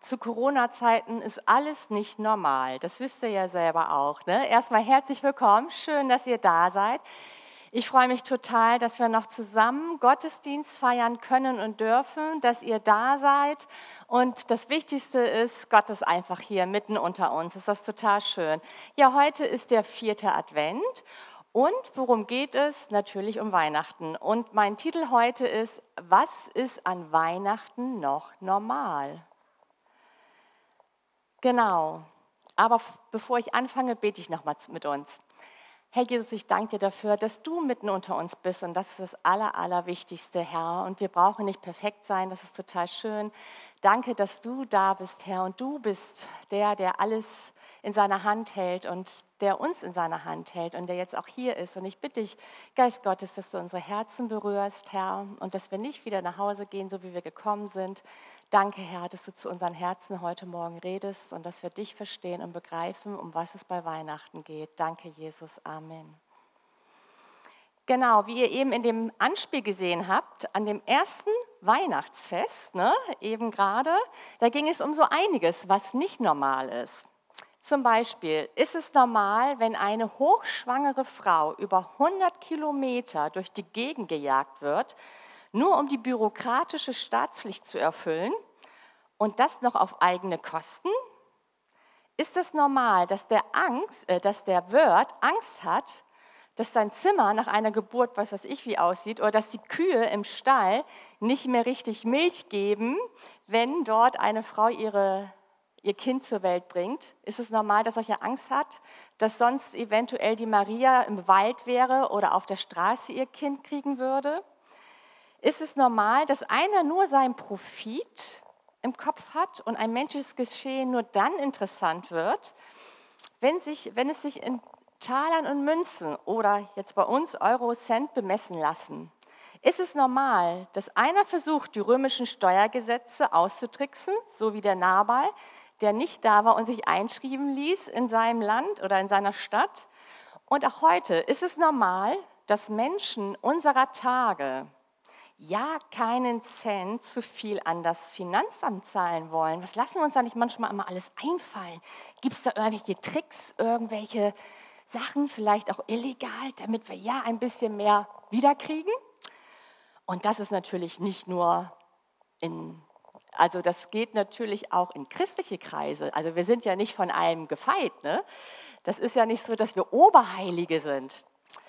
zu Corona-Zeiten ist alles nicht normal. Das wisst ihr ja selber auch. Ne? Erstmal herzlich willkommen. Schön, dass ihr da seid. Ich freue mich total, dass wir noch zusammen Gottesdienst feiern können und dürfen, dass ihr da seid. Und das Wichtigste ist, Gott ist einfach hier mitten unter uns. Ist das total schön. Ja, heute ist der 4. Advent. Und worum geht es? Natürlich um Weihnachten. Und mein Titel heute ist: Was ist an Weihnachten noch normal? Genau. Aber bevor ich anfange, bete ich nochmal mit uns. Herr Jesus, ich danke dir dafür, dass du mitten unter uns bist, und das ist das Allerwichtigste, Herr. Und wir brauchen nicht perfekt sein, das ist total schön. Danke, dass du da bist, Herr, und du bist der alles in seiner Hand hält und der uns in seiner Hand hält und der jetzt auch hier ist. Und ich bitte dich, Geist Gottes, dass du unsere Herzen berührst, Herr, und dass wir nicht wieder nach Hause gehen, so wie wir gekommen sind. Danke, Herr, dass du zu unseren Herzen heute Morgen redest und dass wir dich verstehen und begreifen, um was es bei Weihnachten geht. Danke, Jesus. Amen. Genau, wie ihr eben in dem Anspiel gesehen habt, an dem ersten Weihnachtsfest, eben gerade, da ging es um so einiges, was nicht normal ist. Zum Beispiel, ist es normal, wenn eine hochschwangere Frau über 100 Kilometer durch die Gegend gejagt wird, nur um die bürokratische Staatspflicht zu erfüllen, und das noch auf eigene Kosten? Ist es normal, dass der Wirt Angst hat, dass sein Zimmer nach einer Geburt, was weiß ich wie aussieht, oder dass die Kühe im Stall nicht mehr richtig Milch geben, wenn dort eine Frau ihr Kind zur Welt bringt? Ist es normal, dass solche Angst hat, dass sonst eventuell die Maria im Wald wäre oder auf der Straße ihr Kind kriegen würde? Ist es normal, dass einer nur seinen Profit im Kopf hat und ein menschliches Geschehen nur dann interessant wird, wenn es sich in Talern und Münzen oder jetzt bei uns Euro, Cent bemessen lassen? Ist es normal, dass einer versucht, die römischen Steuergesetze auszutricksen, so wie der Nabal, der nicht da war und sich einschreiben ließ in seinem Land oder in seiner Stadt? Und auch heute ist es normal, dass Menschen unserer Tage ja keinen Cent zu viel an das Finanzamt zahlen wollen. Was lassen wir uns da nicht manchmal immer alles einfallen? Gibt es da irgendwelche Tricks, irgendwelche Sachen, vielleicht auch illegal, damit wir ja ein bisschen mehr wiederkriegen? Und das ist natürlich nicht nur also das geht natürlich auch in christliche Kreise. Also wir sind ja nicht von allem gefeit, ne? Das ist ja nicht so, dass wir Oberheilige sind.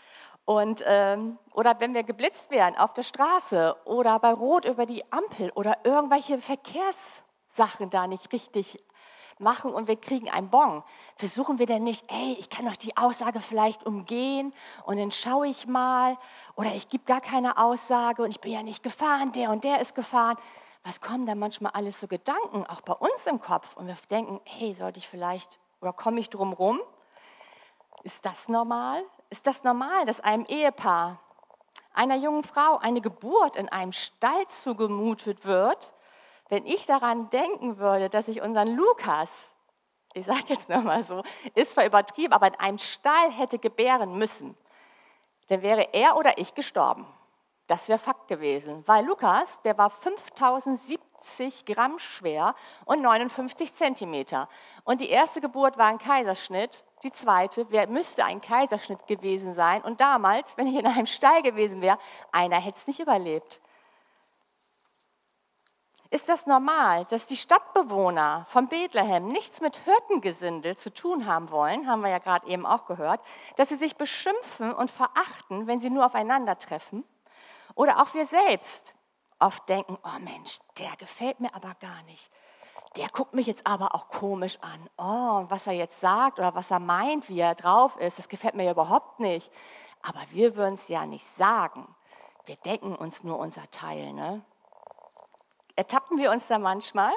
Oder wenn wir geblitzt werden auf der Straße oder bei Rot über die Ampel oder irgendwelche Verkehrssachen da nicht richtig machen und wir kriegen einen Bon, versuchen wir denn nicht, ich kann doch die Aussage vielleicht umgehen und dann schaue ich mal, oder ich gebe gar keine Aussage und ich bin ja nicht gefahren, der und der ist gefahren. Was kommen da manchmal alles so Gedanken, auch bei uns im Kopf, und wir denken, sollte ich vielleicht, oder komme ich drum rum? Ist das normal? Ist das normal, dass einem Ehepaar, einer jungen Frau, eine Geburt in einem Stall zugemutet wird? Wenn ich daran denken würde, dass ich unseren Lukas, ich sage jetzt nochmal so, ist zwar übertrieben, aber in einem Stall hätte gebären müssen, dann wäre er oder ich gestorben. Das wäre Fakt gewesen, weil Lukas, der war 5070 Gramm schwer und 59 Zentimeter. Und die erste Geburt war ein Kaiserschnitt, die zweite müsste ein Kaiserschnitt gewesen sein. Und damals, wenn ich in einem Stall gewesen wäre, einer hätte es nicht überlebt. Ist das normal, dass die Stadtbewohner von Bethlehem nichts mit Hirtengesindel zu tun haben wollen, haben wir ja gerade eben auch gehört, dass sie sich beschimpfen und verachten, wenn sie nur aufeinandertreffen? Oder auch wir selbst oft denken, oh Mensch, der gefällt mir aber gar nicht. Der guckt mich jetzt aber auch komisch an. Oh, was er jetzt sagt oder was er meint, wie er drauf ist, das gefällt mir ja überhaupt nicht. Aber wir würden es ja nicht sagen. Wir denken uns nur unser Teil, ne? Ertappen wir uns da manchmal?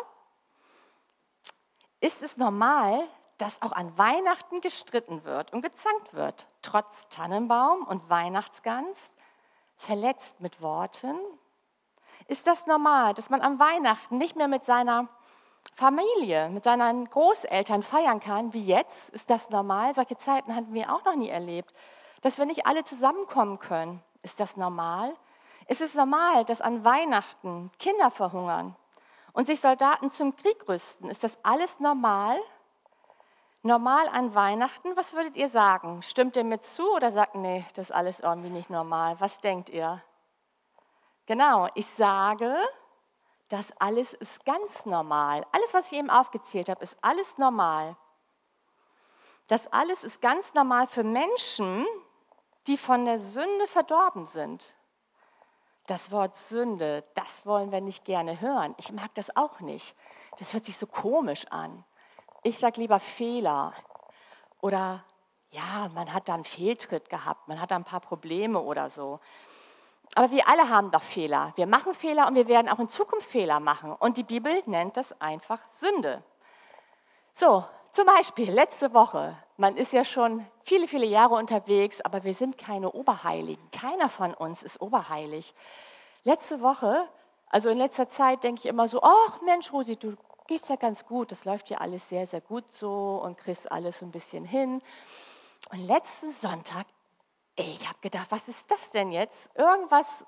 Ist es normal, dass auch an Weihnachten gestritten wird und gezankt wird, trotz Tannenbaum und Weihnachtsgans, verletzt mit Worten? Ist das normal, dass man an Weihnachten nicht mehr mit seiner Familie, mit seinen Großeltern feiern kann, wie jetzt? Ist das normal? Solche Zeiten hatten wir auch noch nie erlebt. Dass wir nicht alle zusammenkommen können. Ist das normal? Ist es normal, dass an Weihnachten Kinder verhungern? und sich Soldaten zum Krieg rüsten. Ist das alles normal? Normal an Weihnachten? Was würdet ihr sagen? Stimmt ihr mir zu oder sagt, nee, das ist alles irgendwie nicht normal? Was denkt ihr? Genau, ich sage, das alles ist ganz normal. Alles, was ich eben aufgezählt habe, ist alles normal. Das alles ist ganz normal für Menschen, die von der Sünde verdorben sind. Das Wort Sünde, das wollen wir nicht gerne hören. Ich mag das auch nicht. Das hört sich so komisch an. Ich sage lieber Fehler. Oder ja, man hat da einen Fehltritt gehabt, man hat da ein paar Probleme oder so. Aber wir alle haben doch Fehler. Wir machen Fehler und wir werden auch in Zukunft Fehler machen. Und die Bibel nennt das einfach Sünde. So, zum Beispiel letzte Woche. Man ist ja schon viele, viele Jahre unterwegs, aber wir sind keine Oberheiligen. Keiner von uns ist oberheilig. Letzte Woche, also in letzter Zeit, denke ich immer so, ach Mensch, Rosi, du gehst ja ganz gut. Das läuft ja alles sehr, sehr gut so und kriegst alles so ein bisschen hin. Und letzten Sonntag, ich habe gedacht, was ist das denn jetzt? Irgendwas,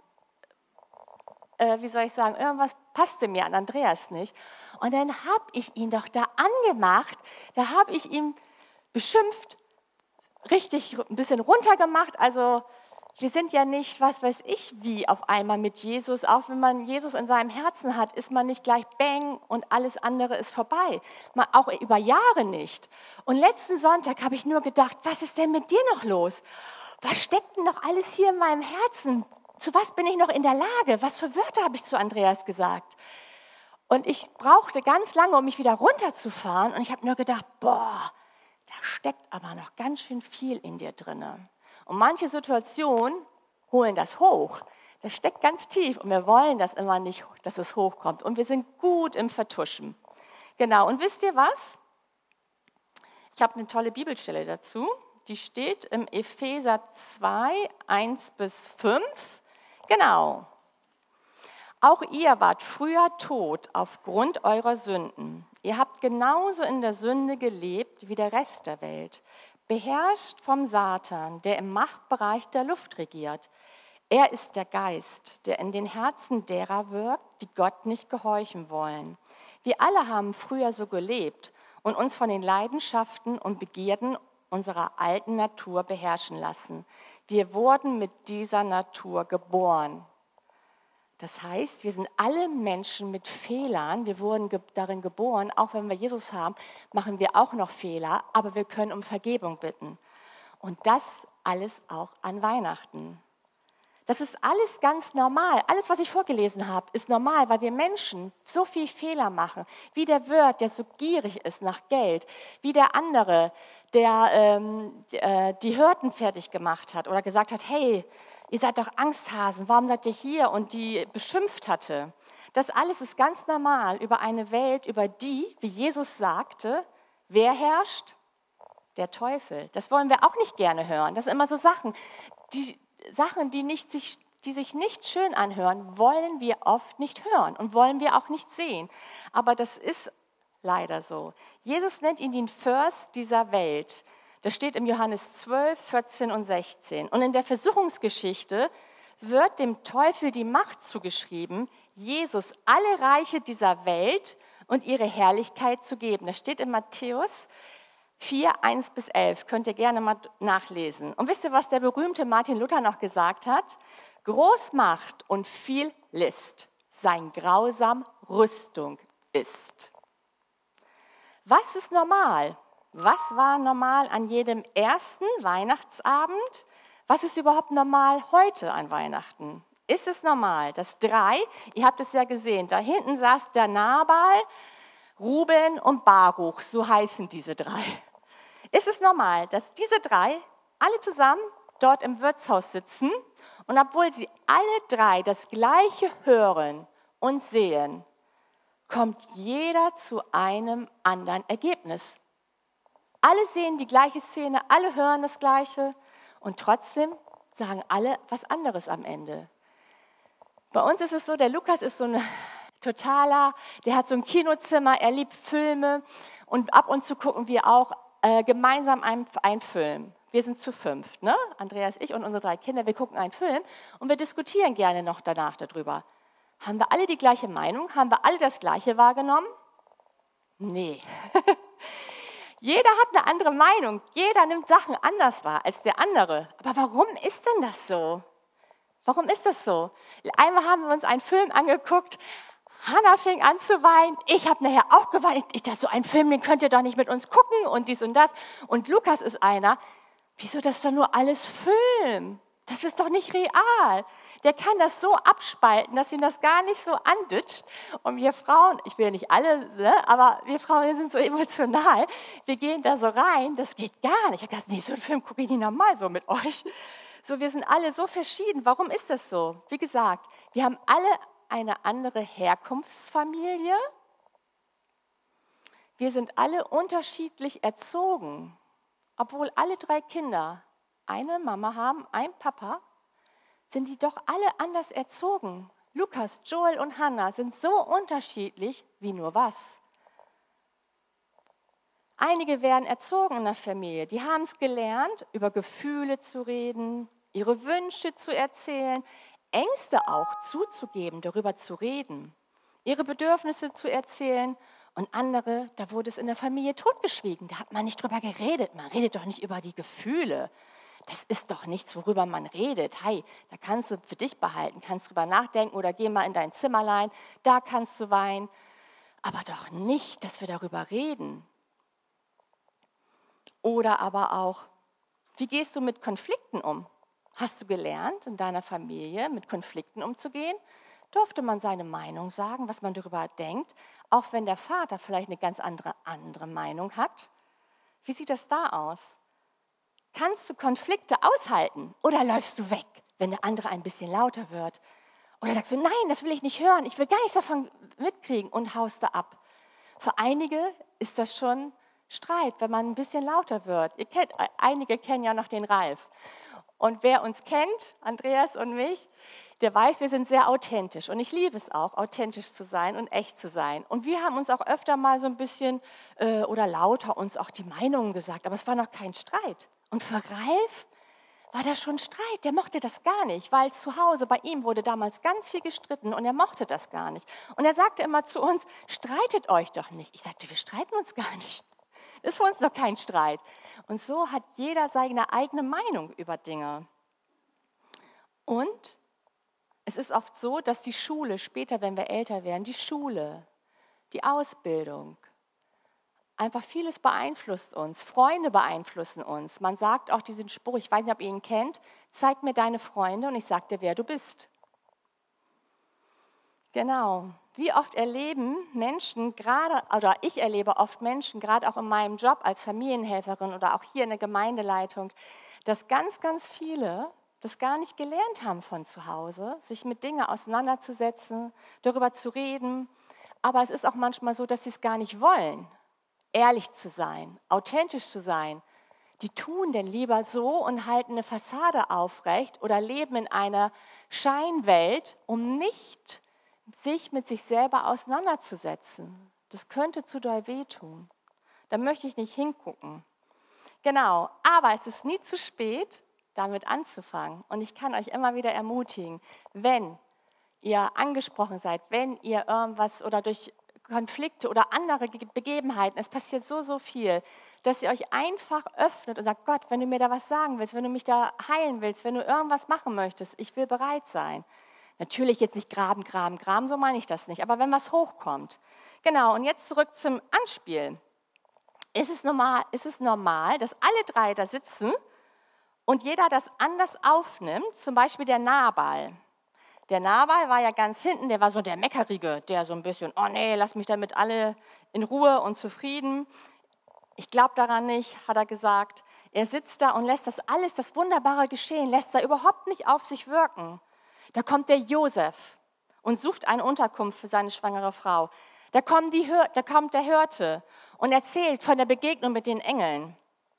irgendwas passte mir an Andreas nicht. Und dann habe ich ihn doch da angemacht, da habe ich ihn beschimpft, richtig ein bisschen runtergemacht. Also wir sind ja nicht, was weiß ich, wie auf einmal mit Jesus. Auch wenn man Jesus in seinem Herzen hat, ist man nicht gleich bang und alles andere ist vorbei. Auch über Jahre nicht. Und letzten Sonntag habe ich nur gedacht, was ist denn mit dir noch los? Was steckt denn noch alles hier in meinem Herzen? Zu was bin ich noch in der Lage? Was für Wörter habe ich zu Andreas gesagt? Und ich brauchte ganz lange, um mich wieder runterzufahren. Und ich habe nur gedacht, boah, da steckt aber noch ganz schön viel in dir drinne. Und manche Situationen holen das hoch. Das steckt ganz tief und wir wollen das immer nicht, dass es hochkommt. Und wir sind gut im Vertuschen. Genau, und wisst ihr was? Ich habe eine tolle Bibelstelle dazu. Die steht im Epheser 2, 1-5. Genau. Auch ihr wart früher tot aufgrund eurer Sünden. Ihr habt genauso in der Sünde gelebt wie der Rest der Welt, beherrscht vom Satan, der im Machtbereich der Luft regiert. Er ist der Geist, der in den Herzen derer wirkt, die Gott nicht gehorchen wollen. Wir alle haben früher so gelebt und uns von den Leidenschaften und Begierden unserer alten Natur beherrschen lassen. Wir wurden mit dieser Natur geboren. Das heißt, wir sind alle Menschen mit Fehlern. Wir wurden darin geboren. Auch wenn wir Jesus haben, machen wir auch noch Fehler. Aber wir können um Vergebung bitten. Und das alles auch an Weihnachten. Das ist alles ganz normal. Alles, was ich vorgelesen habe, ist normal, weil wir Menschen so viel Fehler machen. Wie der Wirt, der so gierig ist nach Geld. Wie der andere, der die Hirten fertig gemacht hat oder gesagt hat, hey, ihr seid doch Angsthasen, warum seid ihr hier? Und die beschimpft hatte. Das alles ist ganz normal über eine Welt, über die, wie Jesus sagte, wer herrscht? Der Teufel. Das wollen wir auch nicht gerne hören. Das sind immer so Sachen, die sich nicht schön anhören, wollen wir oft nicht hören und wollen wir auch nicht sehen. Aber das ist leider so. Jesus nennt ihn den Fürst dieser Welt. Das steht im Johannes 12, 14 und 16. Und in der Versuchungsgeschichte wird dem Teufel die Macht zugeschrieben, Jesus alle Reiche dieser Welt und ihre Herrlichkeit zu geben. Das steht in Matthäus 4, 1-11. Könnt ihr gerne mal nachlesen. Und wisst ihr, was der berühmte Martin Luther noch gesagt hat? Großmacht und viel List, sein grausam Rüstung ist. Was ist normal? Was war normal an jedem ersten Weihnachtsabend? Was ist überhaupt normal heute an Weihnachten? Ist es normal, dass ihr habt es ja gesehen, da hinten saß der Nabal, Ruben und Baruch, so heißen diese 3. Ist es normal, dass diese 3 alle zusammen dort im Wirtshaus sitzen und obwohl sie alle 3 das Gleiche hören und sehen, kommt jeder zu einem anderen Ergebnis? Alle sehen die gleiche Szene, alle hören das Gleiche und trotzdem sagen alle was anderes am Ende. Bei uns ist es so, der Lukas ist so ein totaler, der hat so ein Kinozimmer, er liebt Filme und ab und zu gucken wir auch gemeinsam einen Film. Wir sind zu 5, ne? Andreas, ich und unsere 3 Kinder, wir gucken einen Film und wir diskutieren gerne noch danach darüber. Haben wir alle die gleiche Meinung? Haben wir alle das Gleiche wahrgenommen? Nee. Jeder hat eine andere Meinung. Jeder nimmt Sachen anders wahr als der andere. Aber warum ist denn das so? Warum ist das so? Einmal haben wir uns einen Film angeguckt. Hannah fing an zu weinen. Ich habe nachher auch geweint. Ich dachte, so einen Film, den könnt ihr doch nicht mit uns gucken und dies und das. Und Lukas ist einer. Wieso, das ist doch nur alles Film? Das ist doch nicht real. Der kann das so abspalten, dass ihn das gar nicht so andütscht. Und wir Frauen, ich will ja nicht alle, ne, aber wir Frauen, wir sind so emotional. Wir gehen da so rein, das geht gar nicht. Ich habe gedacht, nee, so einen Film gucke ich nicht normal so mit euch. So, wir sind alle so verschieden. Warum ist das so? Wie gesagt, wir haben alle eine andere Herkunftsfamilie. Wir sind alle unterschiedlich erzogen. Obwohl alle 3 Kinder eine Mama haben, ein Papa, sind die doch alle anders erzogen. Lukas, Joel und Hannah sind so unterschiedlich wie nur was. Einige werden erzogen in der Familie, die haben es gelernt, über Gefühle zu reden, ihre Wünsche zu erzählen, Ängste auch zuzugeben, darüber zu reden, ihre Bedürfnisse zu erzählen. Und andere, da wurde es in der Familie totgeschwiegen, da hat man nicht drüber geredet, man redet doch nicht über die Gefühle. Das ist doch nichts, worüber man redet. Hey, da kannst du für dich behalten, kannst drüber nachdenken oder geh mal in dein Zimmerlein, da kannst du weinen. Aber doch nicht, dass wir darüber reden. Oder aber auch, wie gehst du mit Konflikten um? Hast du gelernt, in deiner Familie mit Konflikten umzugehen? Durfte man seine Meinung sagen, was man darüber denkt, auch wenn der Vater vielleicht eine ganz andere Meinung hat? Wie sieht das da aus? Kannst du Konflikte aushalten oder läufst du weg, wenn der andere ein bisschen lauter wird? Oder sagst du, nein, das will ich nicht hören, ich will gar nichts davon mitkriegen und haust da ab? Für einige ist das schon Streit, wenn man ein bisschen lauter wird. Einige kennen ja noch den Ralf. Und wer uns kennt, Andreas und mich, der weiß, wir sind sehr authentisch. Und ich liebe es auch, authentisch zu sein und echt zu sein. Und wir haben uns auch öfter mal so ein bisschen oder lauter uns auch die Meinungen gesagt. Aber es war noch kein Streit. Und für Ralf war da schon Streit. Der mochte das gar nicht, weil zu Hause bei ihm wurde damals ganz viel gestritten und er mochte das gar nicht. Und er sagte immer zu uns, streitet euch doch nicht. Ich sagte, wir streiten uns gar nicht. Das ist für uns doch kein Streit. Und so hat jeder seine eigene Meinung über Dinge. Und es ist oft so, dass die Schule, später, wenn wir älter werden, die Schule, die Ausbildung, einfach vieles beeinflusst uns. Freunde beeinflussen uns. Man sagt auch diesen Spruch, ich weiß nicht, ob ihr ihn kennt, zeig mir deine Freunde und ich sag dir, wer du bist. Genau. Wie oft erleben Menschen gerade, oder ich erlebe oft Menschen, gerade auch in meinem Job als Familienhelferin oder auch hier in der Gemeindeleitung, dass ganz, ganz viele das gar nicht gelernt haben von zu Hause, sich mit Dingen auseinanderzusetzen, darüber zu reden. Aber es ist auch manchmal so, dass sie es gar nicht wollen, ehrlich zu sein, authentisch zu sein. Die tun denn lieber so und halten eine Fassade aufrecht oder leben in einer Scheinwelt, um nicht sich mit sich selber auseinanderzusetzen. Das könnte zu doll wehtun. Da möchte ich nicht hingucken. Genau, aber es ist nie zu spät, damit anzufangen. Und ich kann euch immer wieder ermutigen, wenn ihr angesprochen seid, wenn ihr irgendwas oder durch Konflikte oder andere Begebenheiten, es passiert so, so viel, dass ihr euch einfach öffnet und sagt, Gott, wenn du mir da was sagen willst, wenn du mich da heilen willst, wenn du irgendwas machen möchtest, ich will bereit sein. Natürlich jetzt nicht graben, so meine ich das nicht, aber wenn was hochkommt. Genau, und jetzt zurück zum Anspiel. Ist es normal, dass alle 3 da sitzen und jeder das anders aufnimmt, zum Beispiel der Nabal. Der Nabal war ja ganz hinten, der war so der Meckerige, der so ein bisschen, oh nee, lass mich damit alle in Ruhe und zufrieden. Ich glaube daran nicht, hat er gesagt. Er sitzt da und lässt das alles, das Wunderbare geschehen, lässt da überhaupt nicht auf sich wirken. Da kommt der Josef und sucht eine Unterkunft für seine schwangere Frau. Da kommt der Hirte und erzählt von der Begegnung mit den Engeln.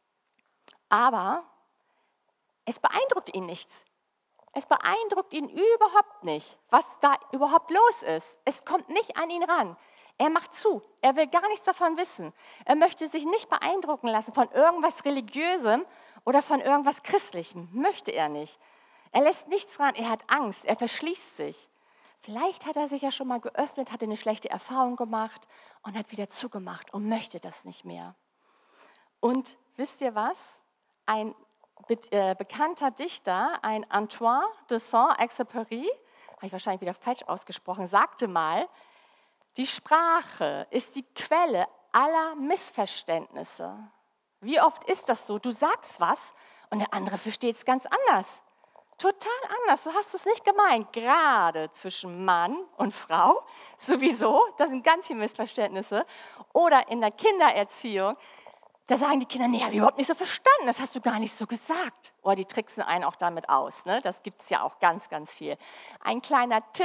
Aber es beeindruckt ihn nichts. Es beeindruckt ihn überhaupt nicht, was da überhaupt los ist. Es kommt nicht an ihn ran. Er macht zu. Er will gar nichts davon wissen. Er möchte sich nicht beeindrucken lassen von irgendwas Religiösem oder von irgendwas Christlichem. Möchte er nicht. Er lässt nichts ran. Er hat Angst. Er verschließt sich. Vielleicht hat er sich ja schon mal geöffnet, hatte eine schlechte Erfahrung gemacht und hat wieder zugemacht und möchte das nicht mehr. Und wisst ihr was? Ein bekannter Dichter, ein Antoine de Saint-Exupéry, habe ich wahrscheinlich wieder falsch ausgesprochen, sagte mal, die Sprache ist die Quelle aller Missverständnisse. Wie oft ist das so? Du sagst was und der andere versteht es ganz anders. Total anders, so hast du es nicht gemeint. Gerade zwischen Mann und Frau sowieso, das sind ganz viele Missverständnisse. Oder in der Kindererziehung, da sagen die Kinder, nee, habe ich überhaupt nicht so verstanden, das hast du gar nicht so gesagt. Oder die tricksen einen auch damit aus, ne? Das gibt es ja auch ganz, ganz viel. Ein kleiner Tipp,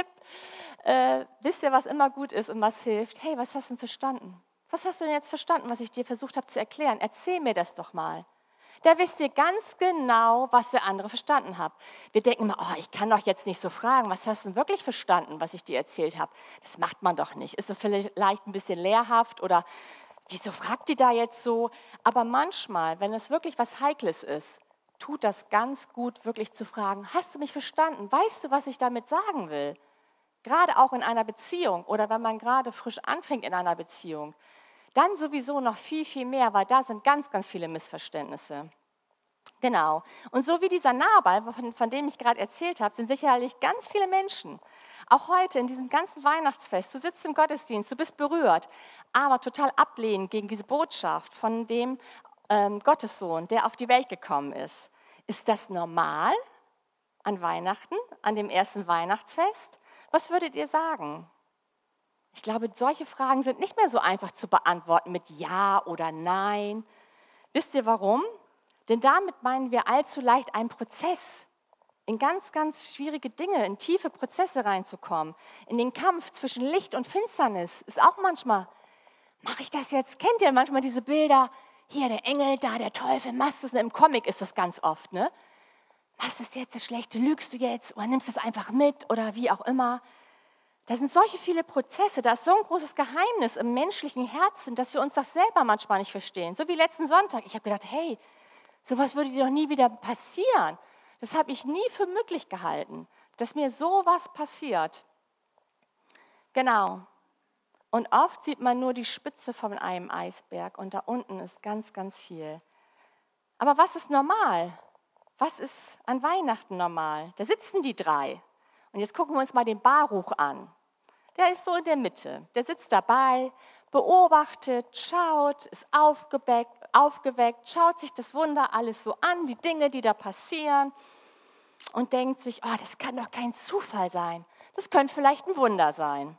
wisst ihr, was immer gut ist und was hilft? Hey, was hast du denn verstanden? Was hast du denn jetzt verstanden, was ich dir versucht habe zu erklären? Erzähl mir das doch mal. Da wisst ihr ganz genau, was der andere verstanden hat. Wir denken immer, oh, ich kann doch jetzt nicht so fragen, was hast du denn wirklich verstanden, was ich dir erzählt habe? Das macht man doch nicht. Ist so vielleicht ein bisschen lehrhaft oder wieso fragt die da jetzt so? Aber manchmal, wenn es wirklich was Heikles ist, tut das ganz gut, wirklich zu fragen, hast du mich verstanden? Weißt du, was ich damit sagen will? Gerade auch in einer Beziehung oder wenn man gerade frisch anfängt in einer Beziehung. Dann sowieso noch viel, viel mehr, weil da sind ganz, ganz viele Missverständnisse. Genau. Und so wie dieser Nabal, von dem ich gerade erzählt habe, sind sicherlich ganz viele Menschen, auch heute in diesem ganzen Weihnachtsfest, du sitzt im Gottesdienst, du bist berührt, aber total ablehnend gegen diese Botschaft von dem Gottessohn, der auf die Welt gekommen ist. Ist das normal an Weihnachten, an dem ersten Weihnachtsfest? Was würdet ihr sagen? Ich glaube, solche Fragen sind nicht mehr so einfach zu beantworten mit Ja oder Nein. Wisst ihr warum? Denn damit meinen wir allzu leicht einen Prozess, in ganz, ganz schwierige Dinge, in tiefe Prozesse reinzukommen. In den Kampf zwischen Licht und Finsternis ist auch manchmal, mache ich das jetzt? Kennt ihr manchmal diese Bilder? Hier der Engel, da der Teufel, machst du es? Im Comic ist das ganz oft, ne? Machst du es jetzt das Schlechte? Lügst du jetzt? Oder nimmst du es einfach mit? Oder wie auch immer. Da sind solche viele Prozesse, da ist so ein großes Geheimnis im menschlichen Herzen, dass wir uns das selber manchmal nicht verstehen. So wie letzten Sonntag. Ich habe gedacht, hey, sowas würde dir doch nie wieder passieren. Das habe ich nie für möglich gehalten, dass mir sowas passiert. Genau. Und oft sieht man nur die Spitze von einem Eisberg und da unten ist ganz, ganz viel. Aber was ist normal? Was ist an Weihnachten normal? Da sitzen die drei. Und jetzt gucken wir uns mal den Baruch an. Der ist so in der Mitte. Der sitzt dabei, beobachtet, schaut, ist aufgeweckt, schaut sich das Wunder alles so an, die Dinge, die da passieren und denkt sich, oh, das kann doch kein Zufall sein. Das könnte vielleicht ein Wunder sein.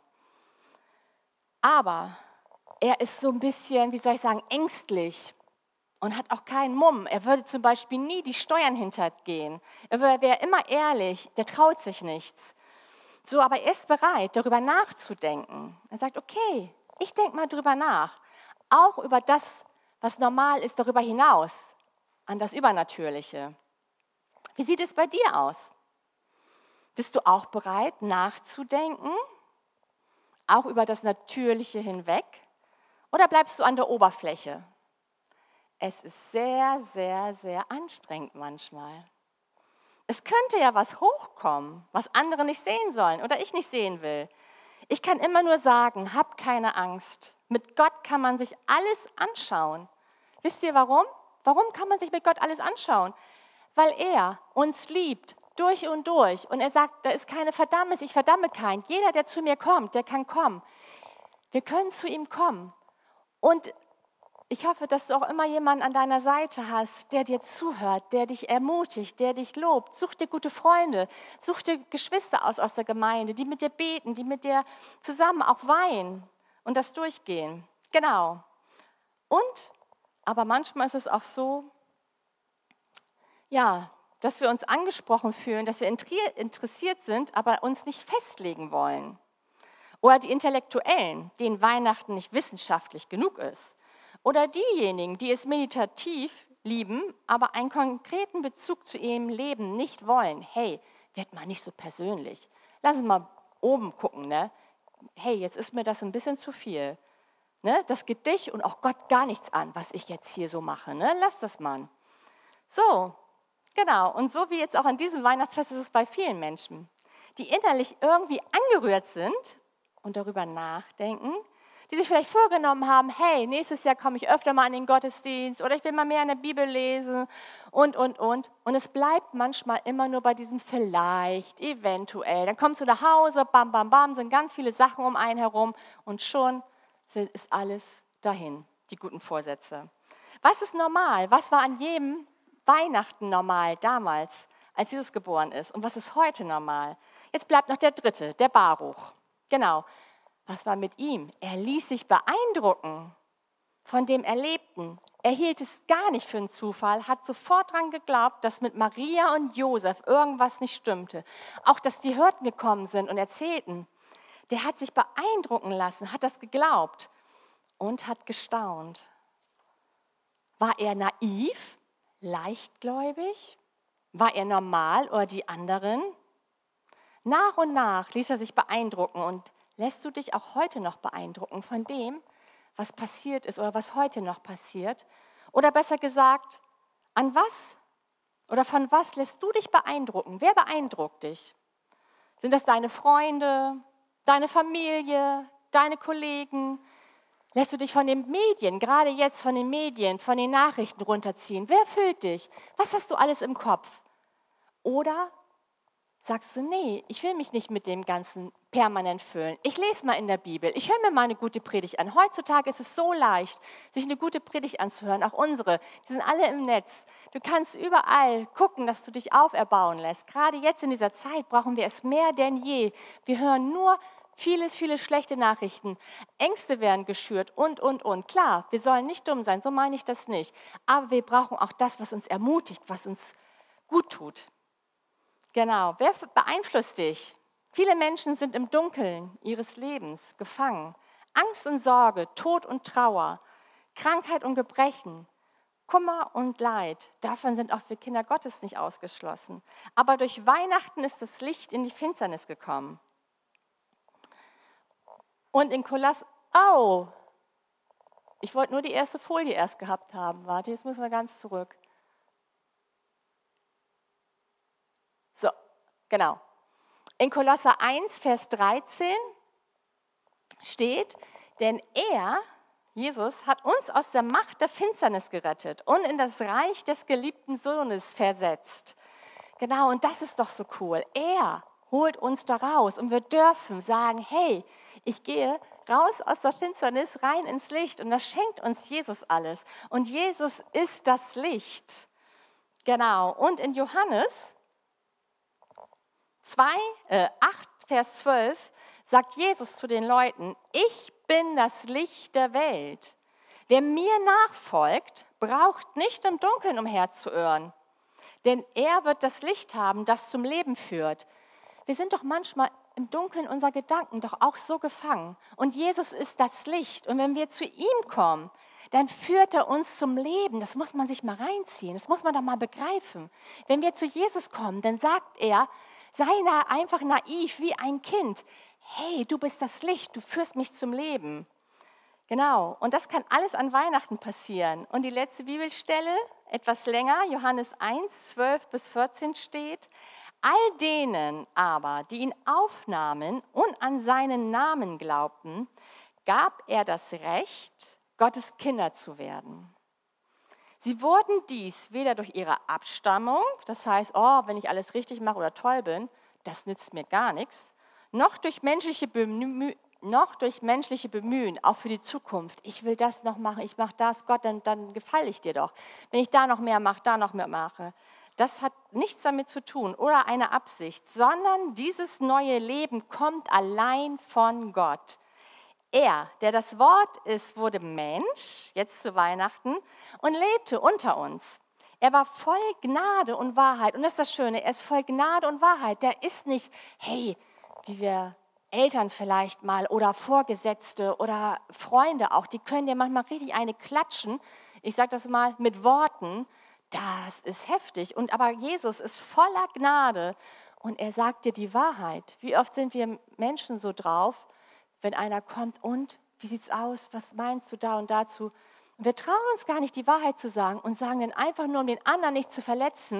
Aber er ist so ein bisschen, wie soll ich sagen, ängstlich und hat auch keinen Mumm. Er würde zum Beispiel nie die Steuern hintergehen. Er wäre immer ehrlich, der traut sich nichts. So, aber er ist bereit, darüber nachzudenken. Er sagt, okay, ich denke mal darüber nach. Auch über das, was normal ist, darüber hinaus, an das Übernatürliche. Wie sieht es bei dir aus? Bist du auch bereit, nachzudenken? Auch über das Natürliche hinweg? Oder bleibst du an der Oberfläche? Es ist sehr, sehr, sehr anstrengend manchmal. Es könnte ja was hochkommen, was andere nicht sehen sollen oder ich nicht sehen will. Ich kann immer nur sagen, hab keine Angst. Mit Gott kann man sich alles anschauen. Wisst ihr warum? Warum kann man sich mit Gott alles anschauen? Weil er uns liebt, durch und durch. Und er sagt, da ist keine Verdammnis, ich verdamme keinen. Jeder, der zu mir kommt, der kann kommen. Wir können zu ihm kommen. Und ich hoffe, dass du auch immer jemanden an deiner Seite hast, der dir zuhört, der dich ermutigt, der dich lobt. Such dir gute Freunde, such dir Geschwister aus der Gemeinde, die mit dir beten, die mit dir zusammen auch weinen und das durchgehen. Genau. Aber manchmal ist es auch so, ja, dass wir uns angesprochen fühlen, dass wir interessiert sind, aber uns nicht festlegen wollen. Oder die Intellektuellen, denen Weihnachten nicht wissenschaftlich genug ist. Oder diejenigen, die es meditativ lieben, aber einen konkreten Bezug zu ihrem Leben nicht wollen. Hey, werd mal nicht so persönlich. Lass uns mal oben gucken. Ne? Hey, jetzt ist mir das ein bisschen zu viel. Ne? Das geht dich und auch Gott gar nichts an, was ich jetzt hier so mache. Ne? Lass das mal. So, genau. Und so wie jetzt auch an diesem Weihnachtsfest ist es bei vielen Menschen. die innerlich irgendwie angerührt sind und darüber nachdenken, die sich vielleicht vorgenommen haben, hey, nächstes Jahr komme ich öfter mal in den Gottesdienst oder ich will mal mehr in der Bibel lesen und. Und es bleibt manchmal immer nur bei diesem vielleicht, eventuell. Dann kommst du nach Hause, bam, bam, bam, sind ganz viele Sachen um einen herum und schon ist alles dahin, die guten Vorsätze. Was ist normal? Was war an jedem Weihnachten normal damals, als Jesus geboren ist? Und was ist heute normal? Jetzt bleibt noch der dritte, der Baruch. Genau. Was war mit ihm? Er ließ sich beeindrucken von dem Erlebten. Er hielt es gar nicht für einen Zufall, hat sofort daran geglaubt, dass mit Maria und Josef irgendwas nicht stimmte. Auch, dass die Hirten gekommen sind und erzählten. Der hat sich beeindrucken lassen, hat das geglaubt und hat gestaunt. War er naiv, leichtgläubig? War er normal oder die anderen? Nach und nach ließ er sich beeindrucken und lässt du dich auch heute noch beeindrucken von dem, was passiert ist oder was heute noch passiert? Oder besser gesagt, an was oder von was lässt du dich beeindrucken? Wer beeindruckt dich? Sind das deine Freunde, deine Familie, deine Kollegen? Lässt du dich von den Medien, gerade jetzt von den Medien, von den Nachrichten runterziehen? Wer füllt dich? Was hast du alles im Kopf? Oder sagst du, nee, ich will mich nicht mit dem Ganzen permanent füllen. Ich lese mal in der Bibel, ich höre mir mal eine gute Predigt an. Heutzutage ist es so leicht, sich eine gute Predigt anzuhören, auch unsere, die sind alle im Netz. Du kannst überall gucken, dass du dich auferbauen lässt. Gerade jetzt in dieser Zeit brauchen wir es mehr denn je. Wir hören nur viele schlechte Nachrichten. Ängste werden geschürt und. Klar, wir sollen nicht dumm sein, so meine ich das nicht. Aber wir brauchen auch das, was uns ermutigt, was uns gut tut. Genau, wer beeinflusst dich? Viele Menschen sind im Dunkeln ihres Lebens gefangen. Angst und Sorge, Tod und Trauer, Krankheit und Gebrechen, Kummer und Leid. Davon sind auch wir Kinder Gottes nicht ausgeschlossen. Aber durch Weihnachten ist das Licht in die Finsternis gekommen. Und in ich wollte nur die erste Folie erst gehabt haben. Warte, jetzt müssen wir ganz zurück. So, genau. In Kolosser 1, Vers 13 steht, denn Jesus, hat uns aus der Macht der Finsternis gerettet und in das Reich des geliebten Sohnes versetzt. Genau, und das ist doch so cool. Er holt uns da raus und wir dürfen sagen, hey, ich gehe raus aus der Finsternis, rein ins Licht und das schenkt uns Jesus alles. Und Jesus ist das Licht. Genau, und in Johannes 8, Vers 12 sagt Jesus zu den Leuten, ich bin das Licht der Welt. Wer mir nachfolgt, braucht nicht im Dunkeln umherzuirren, denn er wird das Licht haben, das zum Leben führt. Wir sind doch manchmal im Dunkeln unserer Gedanken doch auch so gefangen. Und Jesus ist das Licht. Und wenn wir zu ihm kommen, dann führt er uns zum Leben. Das muss man sich mal reinziehen. Das muss man doch mal begreifen. Wenn wir zu Jesus kommen, dann sagt er, sei einfach naiv wie ein Kind. Hey, du bist das Licht, du führst mich zum Leben. Genau, und das kann alles an Weihnachten passieren. Und die letzte Bibelstelle, etwas länger, Johannes 1, 12 bis 14 steht, all denen aber, die ihn aufnahmen und an seinen Namen glaubten, gab er das Recht, Gottes Kinder zu werden. Sie wurden dies weder durch ihre Abstammung, das heißt, oh, wenn ich alles richtig mache oder toll bin, das nützt mir gar nichts, noch durch menschliche Bemühen, auch für die Zukunft. Ich will das noch machen, ich mache das, Gott, dann gefalle ich dir doch. Wenn ich da noch mehr mache, da noch mehr mache. Das hat nichts damit zu tun oder eine Absicht, sondern dieses neue Leben kommt allein von Gott. Er, der das Wort ist, wurde Mensch, jetzt zu Weihnachten, und lebte unter uns. Er war voll Gnade und Wahrheit. Und das ist das Schöne, er ist voll Gnade und Wahrheit. Der ist nicht, hey, wie wir Eltern vielleicht mal oder Vorgesetzte oder Freunde auch, die können dir manchmal richtig eine klatschen. Ich sage das mal mit Worten, das ist heftig. Aber Jesus ist voller Gnade und er sagt dir die Wahrheit. Wie oft sind wir Menschen so drauf, wenn einer kommt und, wie sieht's aus, was meinst du da und dazu? Und wir trauen uns gar nicht, die Wahrheit zu sagen und sagen dann einfach nur, um den anderen nicht zu verletzen,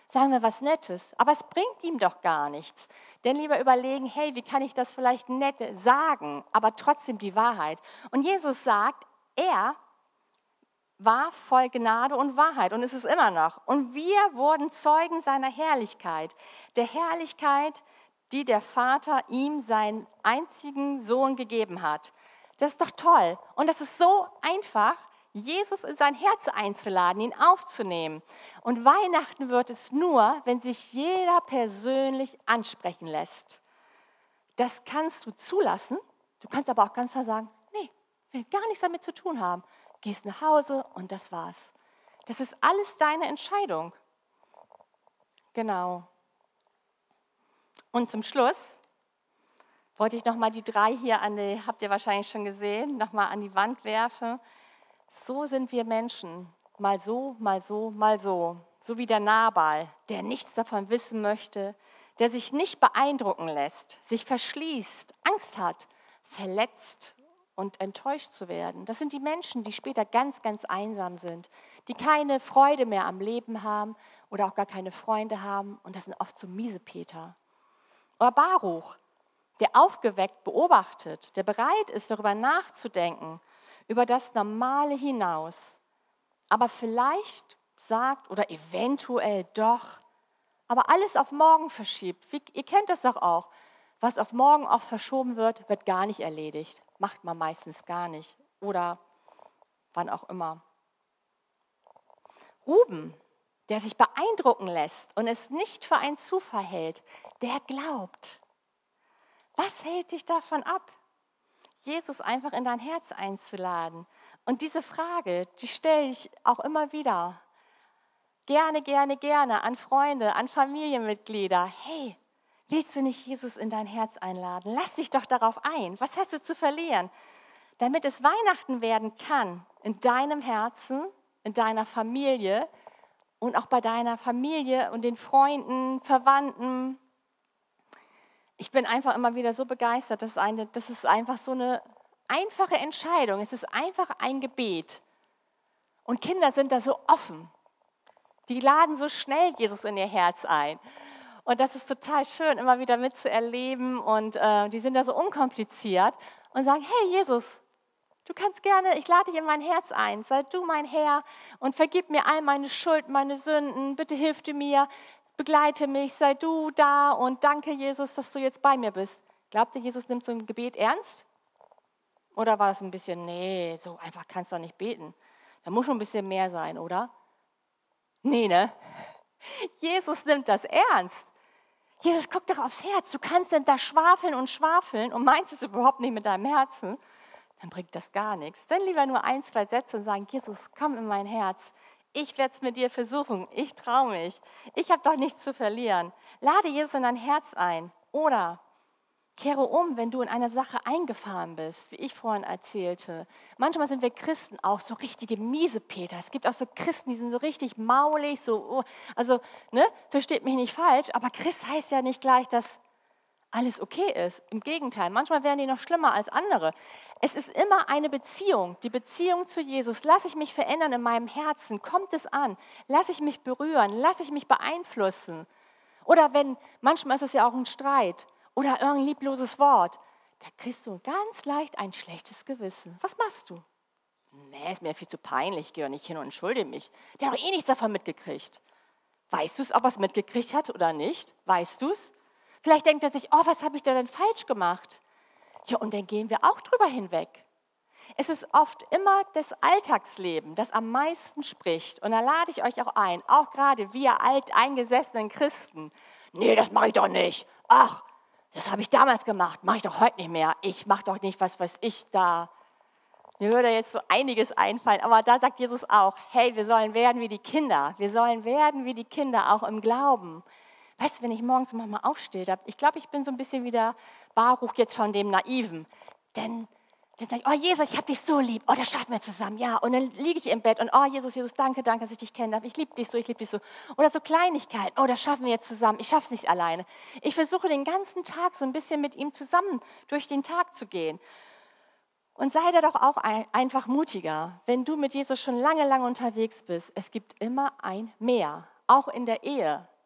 sagen wir was Nettes, aber es bringt ihm doch gar nichts. Denn lieber überlegen, hey, wie kann ich das vielleicht nett sagen, aber trotzdem die Wahrheit. Und Jesus sagt, er war voll Gnade und Wahrheit und ist es immer noch. Und wir wurden Zeugen seiner Herrlichkeit, der Herrlichkeit, die der Vater ihm seinen einzigen Sohn gegeben hat. Das ist doch toll. Und das ist so einfach, Jesus in sein Herz einzuladen, ihn aufzunehmen. Und Weihnachten wird es nur, wenn sich jeder persönlich ansprechen lässt. Das kannst du zulassen. Du kannst aber auch ganz klar sagen, nee, ich will gar nichts damit zu tun haben. Gehst nach Hause und das war's. Das ist alles deine Entscheidung. Genau. Und zum Schluss wollte ich nochmal die 3 hier habt ihr wahrscheinlich schon gesehen, nochmal an die Wand werfen. So sind wir Menschen. Mal so, mal so, mal so. So wie der Nabal, der nichts davon wissen möchte, der sich nicht beeindrucken lässt, sich verschließt, Angst hat, verletzt und enttäuscht zu werden. Das sind die Menschen, die später ganz, ganz einsam sind, die keine Freude mehr am Leben haben oder auch gar keine Freunde haben. Und das sind oft so Miesepeter. Oder Baruch, der aufgeweckt beobachtet, der bereit ist, darüber nachzudenken, über das Normale hinaus, aber vielleicht sagt oder eventuell doch, aber alles auf morgen verschiebt. Ihr kennt das doch auch. Was auf morgen auch verschoben wird, wird gar nicht erledigt. Macht man meistens gar nicht oder wann auch immer. Ruben, der sich beeindrucken lässt und es nicht für einen Zufall hält, der glaubt. Was hält dich davon ab, Jesus einfach in dein Herz einzuladen? Und diese Frage, die stelle ich auch immer wieder. Gerne, gerne, gerne an Freunde, an Familienmitglieder. Hey, willst du nicht Jesus in dein Herz einladen? Lass dich doch darauf ein. Was hast du zu verlieren? Damit es Weihnachten werden kann, in deinem Herzen, in deiner Familie und auch bei deiner Familie und den Freunden, Verwandten. Ich bin einfach immer wieder so begeistert. Das ist einfach so eine einfache Entscheidung. Es ist einfach ein Gebet. Und Kinder sind da so offen. Die laden so schnell Jesus in ihr Herz ein. Und das ist total schön, immer wieder mitzuerleben. Und die sind da so unkompliziert und sagen, hey Jesus, du kannst gerne, ich lade dich in mein Herz ein. Sei du mein Herr und vergib mir all meine Schuld, meine Sünden. Bitte hilf du mir, begleite mich, sei du da und danke Jesus, dass du jetzt bei mir bist. Glaubt ihr, Jesus nimmt so ein Gebet ernst? Oder war es ein bisschen, nee, so einfach kannst du doch nicht beten. Da muss schon ein bisschen mehr sein, oder? Nee, ne? Jesus nimmt das ernst. Jesus, guck doch aufs Herz. Du kannst denn da schwafeln und meinst es überhaupt nicht mit deinem Herzen. Dann bringt das gar nichts. Dann lieber nur 1, 2 Sätze und sagen, Jesus, komm in mein Herz. Ich werde es mit dir versuchen. Ich traue mich. Ich habe doch nichts zu verlieren. Lade Jesus in dein Herz ein. Oder kehre um, wenn du in einer Sache eingefahren bist, wie ich vorhin erzählte. Manchmal sind wir Christen auch so richtige Miesepeter. Es gibt auch so Christen, die sind so richtig maulig, versteht mich nicht falsch, aber Christ heißt ja nicht gleich, dass alles okay ist. Im Gegenteil, manchmal werden die noch schlimmer als andere. Es ist immer eine Beziehung, die Beziehung zu Jesus. Lass ich mich verändern in meinem Herzen? Kommt es an? Lass ich mich berühren? Lass ich mich beeinflussen? Oder manchmal ist es ja auch ein Streit oder irgendein liebloses Wort. Da kriegst du ganz leicht ein schlechtes Gewissen. Was machst du? Nee, ist mir viel zu peinlich, ich gehe doch nicht hin und entschuldige mich. Der hat doch eh nichts davon mitgekriegt. Weißt du es, ob er es mitgekriegt hat oder nicht? Weißt du es? Vielleicht denkt er sich, oh, was habe ich da denn falsch gemacht? Ja, und dann gehen wir auch drüber hinweg. Es ist oft immer das Alltagsleben, das am meisten spricht. Und da lade ich euch auch ein, auch gerade wir alteingesessenen Christen. Nee, das mache ich doch nicht. Ach, das habe ich damals gemacht, mache ich doch heute nicht mehr. Ich mache doch nicht, was weiß ich da. Mir würde jetzt so einiges einfallen, aber da sagt Jesus auch, hey, wir sollen werden wie die Kinder. Wir sollen werden wie die Kinder, auch im Glauben. Weißt du, wenn ich morgens manchmal aufstehe, ich glaube, ich bin so ein bisschen wie der Baruch jetzt von dem Naiven. Dann sage ich, oh Jesus, ich habe dich so lieb. Oh, das schaffen wir zusammen. Ja, und dann liege ich im Bett und oh Jesus, danke, dass ich dich kennen darf. Ich liebe dich so, ich liebe dich so. Oder so Kleinigkeiten. Oh, das schaffen wir jetzt zusammen. Ich schaffe es nicht alleine. Ich versuche den ganzen Tag so ein bisschen mit ihm zusammen durch den Tag zu gehen. Und sei da doch auch einfach mutiger. Wenn du mit Jesus schon lange, lange unterwegs bist, es gibt immer ein Mehr. Auch in der Ehe.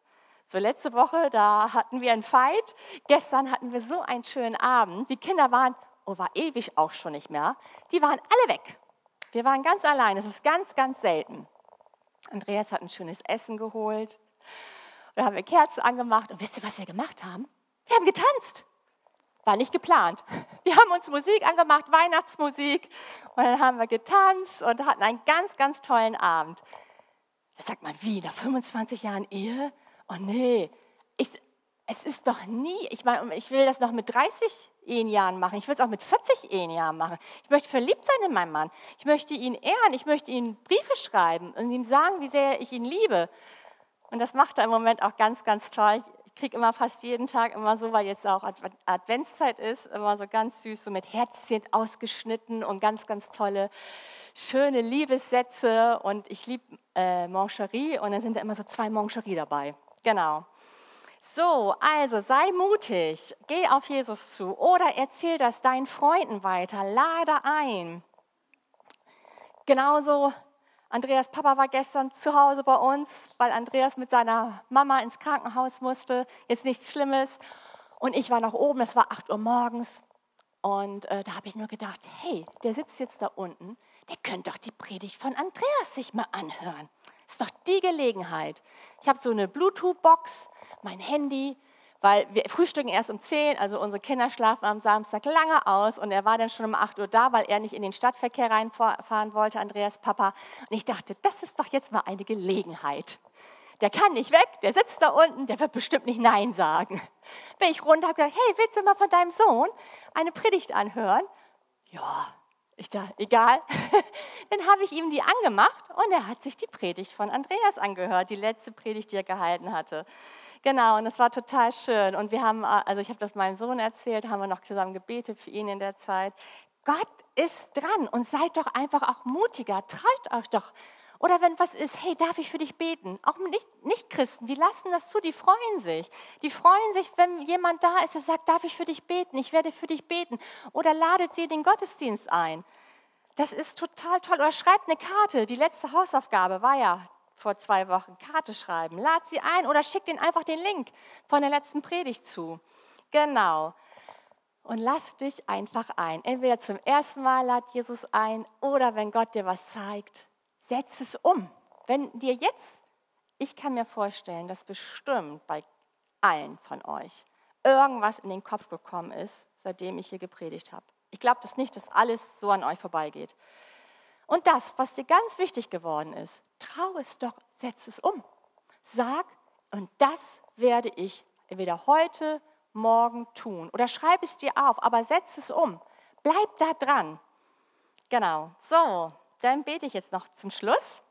So letzte Woche, da hatten wir einen Fight. Gestern hatten wir so einen schönen Abend. Die Kinder waren, war ewig auch schon nicht mehr, die waren alle weg. Wir waren ganz allein. Das ist ganz, ganz selten. Andreas hat ein schönes Essen geholt. Da haben wir Kerzen angemacht. Und wisst ihr, was wir gemacht haben? Wir haben getanzt. War nicht geplant. Wir haben uns Musik angemacht, Weihnachtsmusik. Und dann haben wir getanzt und hatten einen ganz, ganz tollen Abend. Da sagt man, wie, nach 25 Jahren Ehe? Oh nee, es ist doch nie, ich meine, ich will das noch mit 30 Ehejahren machen. Ich will es auch mit 40 Ehejahren machen. Ich möchte verliebt sein in meinen Mann. Ich möchte ihn ehren. Ich möchte ihm Briefe schreiben und ihm sagen, wie sehr ich ihn liebe. Und das macht er im Moment auch ganz, ganz toll. Ich kriege immer fast jeden Tag immer so, weil jetzt auch Adventszeit ist, immer so ganz süß, so mit Herzchen ausgeschnitten und ganz, ganz tolle, schöne Liebessätze. Und ich liebe Mancherie und dann sind da immer so 2 Mancherie dabei. Genau. So, also sei mutig, geh auf Jesus zu oder erzähl das deinen Freunden weiter, lade ein. Genauso, Andreas Papa war gestern zu Hause bei uns, weil Andreas mit seiner Mama ins Krankenhaus musste, jetzt nichts Schlimmes. Und ich war noch oben, es war 8 Uhr morgens und da habe ich nur gedacht, hey, der sitzt jetzt da unten, der könnte doch die Predigt von Andreas sich mal anhören. Ist doch die Gelegenheit. Ich habe so eine Bluetooth-Box, mein Handy, weil wir frühstücken erst um 10, also unsere Kinder schlafen am Samstag lange aus und er war dann schon um 8 Uhr da, weil er nicht in den Stadtverkehr reinfahren wollte, Andreas Papa. Und ich dachte, das ist doch jetzt mal eine Gelegenheit. Der kann nicht weg, der sitzt da unten, der wird bestimmt nicht Nein sagen. Bin ich runter und habe gesagt, hey, willst du mal von deinem Sohn eine Predigt anhören? Ja, ich dachte, egal. Dann habe ich ihm die angemacht und er hat sich die Predigt von Andreas angehört, die letzte Predigt, die er gehalten hatte. Genau, und das war total schön. Und wir haben, also ich habe das meinem Sohn erzählt, haben wir noch zusammen gebetet für ihn in der Zeit. Gott ist dran und seid doch einfach auch mutiger, traut euch doch. Oder wenn was ist, hey, darf ich für dich beten? Auch Nicht-Christen, die lassen das zu, die freuen sich. Die freuen sich, wenn jemand da ist, der sagt, darf ich für dich beten? Ich werde für dich beten. Oder ladet sie in den Gottesdienst ein. Das ist total toll. Oder schreibt eine Karte. Die letzte Hausaufgabe war ja vor 2 Wochen. Karte schreiben. Lad sie ein oder schickt ihnen einfach den Link von der letzten Predigt zu. Genau. Und lass dich einfach ein. Entweder zum ersten Mal lad Jesus ein oder wenn Gott dir was zeigt, setz es um. Wenn dir jetzt, ich kann mir vorstellen, dass bestimmt bei allen von euch irgendwas in den Kopf gekommen ist, seitdem ich hier gepredigt habe. Ich glaube das nicht, dass alles so an euch vorbeigeht. Und das, was dir ganz wichtig geworden ist, trau es doch, setz es um. Sag, und das werde ich entweder heute, morgen tun. Oder schreib es dir auf, aber setz es um. Bleib da dran. Genau. So, dann bete ich jetzt noch zum Schluss.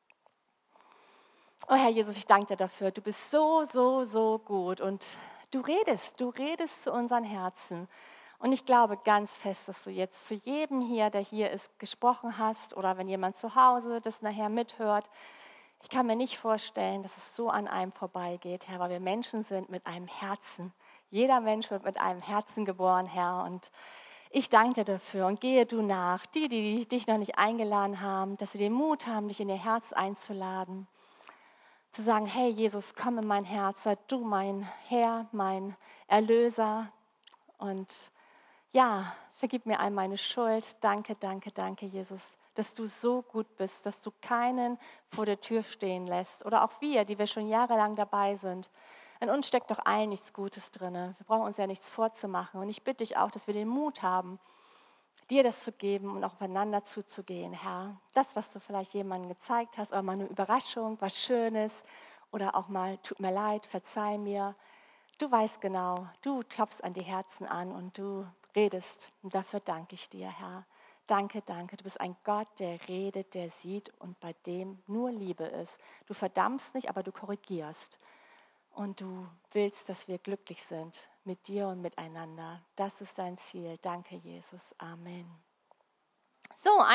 Oh Herr Jesus, ich danke dir dafür. Du bist so, so, so gut und du redest zu unseren Herzen. Und ich glaube ganz fest, dass du jetzt zu jedem hier, der hier ist, gesprochen hast oder wenn jemand zu Hause das nachher mithört. Ich kann mir nicht vorstellen, dass es so an einem vorbeigeht, Herr, weil wir Menschen sind mit einem Herzen. Jeder Mensch wird mit einem Herzen geboren, Herr. Und ich danke dir dafür und gehe du nach. Die dich noch nicht eingeladen haben, dass sie den Mut haben, dich in ihr Herz einzuladen. Zu sagen, hey Jesus, komm in mein Herz, sei du mein Herr, mein Erlöser. Und ja, vergib mir all meine Schuld. Danke, danke, danke, Jesus, dass du so gut bist, dass du keinen vor der Tür stehen lässt. Oder auch wir, die wir schon jahrelang dabei sind. In uns steckt doch allen nichts Gutes drin. Wir brauchen uns ja nichts vorzumachen. Und ich bitte dich auch, dass wir den Mut haben, dir das zu geben und auch aufeinander zuzugehen, Herr. Das, was du vielleicht jemandem gezeigt hast, oder mal eine Überraschung, was Schönes oder auch mal, tut mir leid, verzeih mir. Du weißt genau, du klopfst an die Herzen an und du redest. Und dafür danke ich dir, Herr. Danke, danke. Du bist ein Gott, der redet, der sieht und bei dem nur Liebe ist. Du verdammst nicht, aber du korrigierst. Und du willst, dass wir glücklich sind mit dir und miteinander. Das ist dein Ziel. Danke, Jesus. Amen. So,